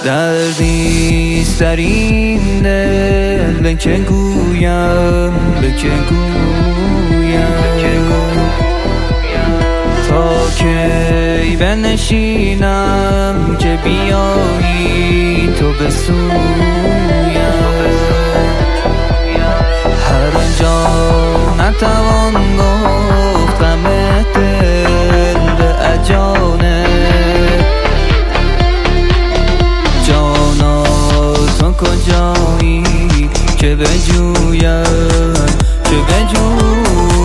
دردیست در این دل، به که گویم، به که گویم تا کی بنشینم که بیایی تو به سویم. هر جا نتوان گفت غم دل به اجانب، جانا تو کجایی که بجویم، که بجویم.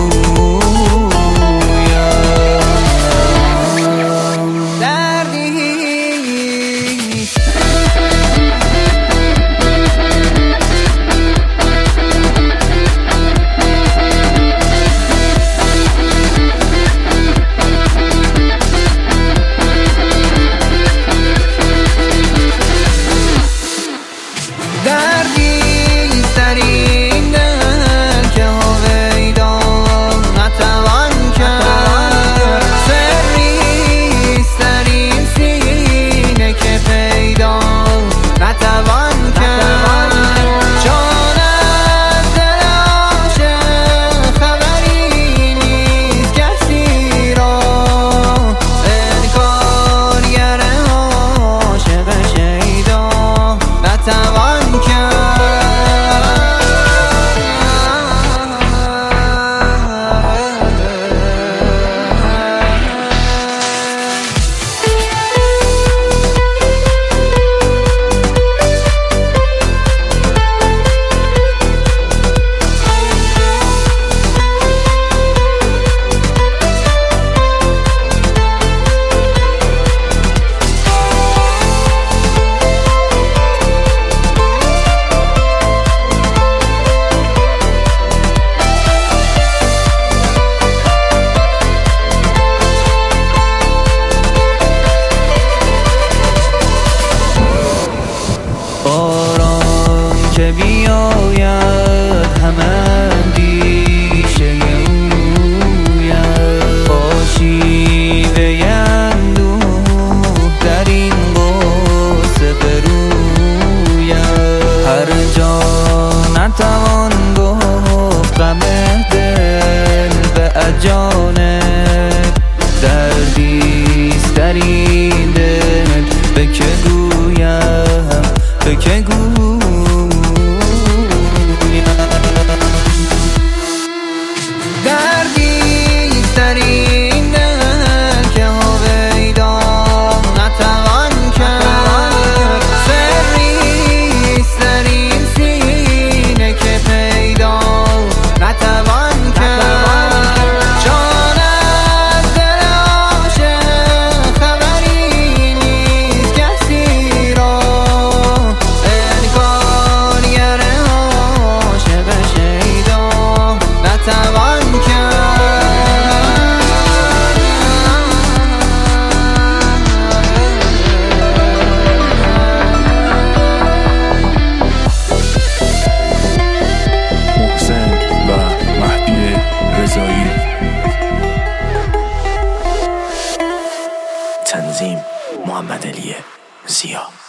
که بیاید همه اندیشه اویم، با شیوه اندوه در این غصه برویم. هر جا نتوان گفت غم دل به اجانب، دردیست در این دل به که گویم، به که گویم. دردیست در این دل که هویدا نتوان کرد، سریست در این سینه که پیدا نتوان کرد. جان از دل عاشق خبری نیست کسی را، انکارگر عاشق شیدا نتوان تنظیم محمد علی زیا.